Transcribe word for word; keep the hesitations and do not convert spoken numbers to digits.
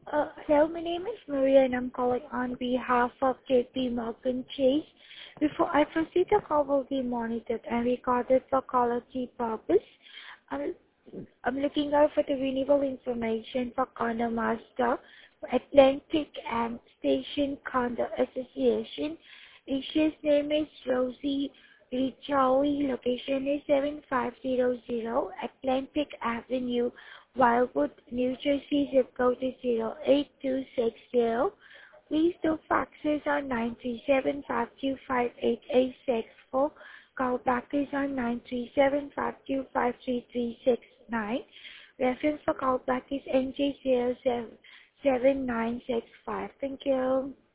Uh, hello, my name is Maria and I'm calling on behalf of J P Morgan Chase. Before I proceed, the call will be monitored and recorded for quality purpose. I'm, I'm looking out for the renewal information for Condo Master Atlantic and Station Condo Association. Issue's name is Rosie Richawi. Location is seven five zero zero Atlantic Avenue, Wildwood, New Jersey. Zip code is zero eight two six zero. Please do faxes on nine three seven, five two five, eight eight six four. Callback is on nine three seven, five two five, three three six nine. Reference for callback is N J zero seven seven nine six five. Thank you.